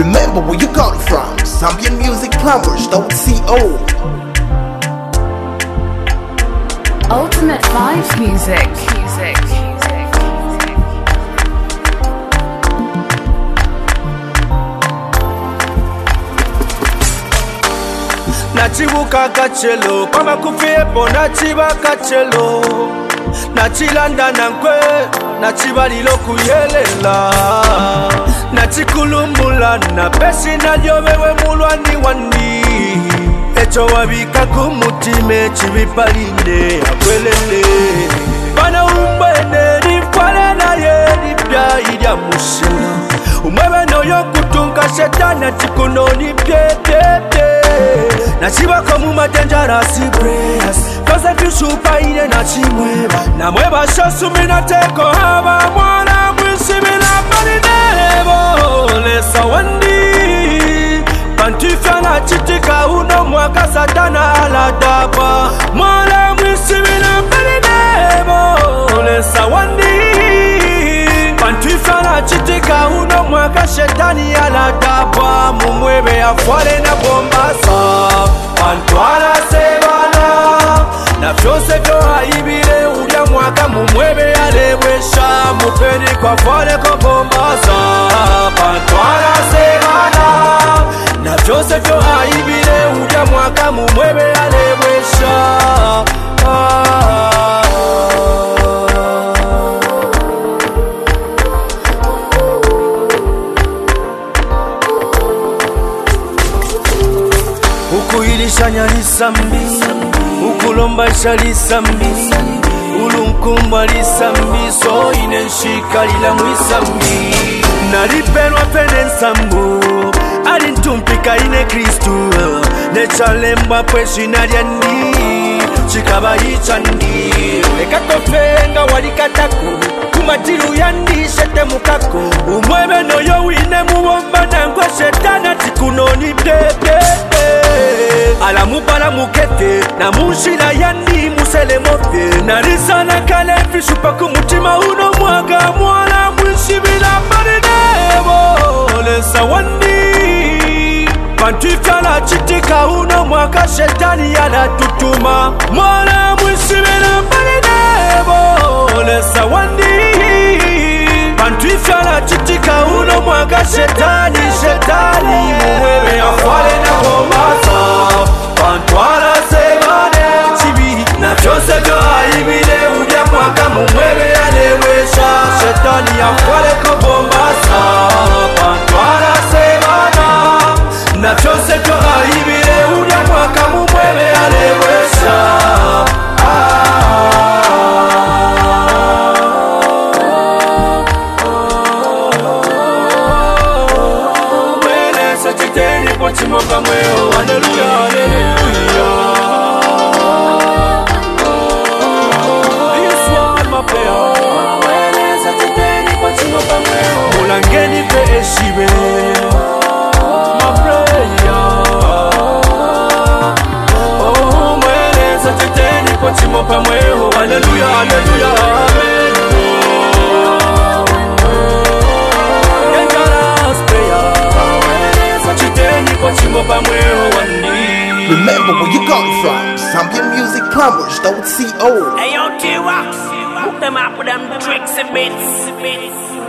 Remember where you got it from. Zambian Music Plumbers.co. Ultimate Vibes Music. Nachibuka kachelo Kwama kufiepo nachiba kachelo Nachilanda nankwe Nachiba lilo kuyelela Nachikulumbula na pesi na yobewe mulwani wandi Echo wabika kumutime chibipalinde akwelele Bana umbene nifale na ye nipya idya musina Umwebe noyo kutunga shetana chikuno nipye Nachiba komu dangerous prayers Cause I feel super ine nachimweba Na mweba shosu mina teko haba Mwana mwisi mina marinebo Lesa wandi Pantifya na chitika uno mwaka satana ala daba Mwana mwisi mina marinebo Lesa wandi Pantifya na chitika uno mwaka shetani ala daba Mumwebe afwale na bombasa Pantwala sebana Na fyose vyo haibile Ulia mwaka mumwebe alewesha Mupeni kwa fale kwa bombasa Pantwala sebana Na fyose vyo haibile Ulia mwaka mumwebe alewesha Ukuilishanya lisambi Ukulomba isha lisambi Ulunkumba lisambi So inenshika lila mwisambi Nalipelwa pene nsambu Alintumpika ine Kristu Nechalemba pweshi naliandi Chikaba yichandi Ekatofenga walikatako Kumatilu yandi shete mukako Umwebe noyo wine muwomba Nangwa shetana tikunoni pepe Alamupala mukete Na mushila yandi musele mope Narisana kale fishupa kumutima uno mwaga Mwala mwishibila marinebo Lesa wandi Pantifya la chitika uno mwaka shetani yala tutuma Mwala mwishibila marinebo Lesa wandi Pantifya la chitika uno mwaka shetani Mumwebe afwale na bombasa Pantwala sebane chibi Na fyose vyo haibile Udia mwaka mumwebe alewesha Shetani afwale kwa bombasa Pantwala sebana Na fyose vyo haibile Udia mwaka mumwebe alewesha Chimoka mweo, hallelujah, hallelujah. This one my prayer. Mweleza titeni kwa chimoka mweo. Mulangeni pe eshibe. My prayer. Oh, mweleza titeni kwa chimoka mweo. Hallelujah, hallelujah, amen. Remember where you got it from. Zambian Music Plumbers.co. Hey yo, T-Wax, hook them up with them tricks and bits.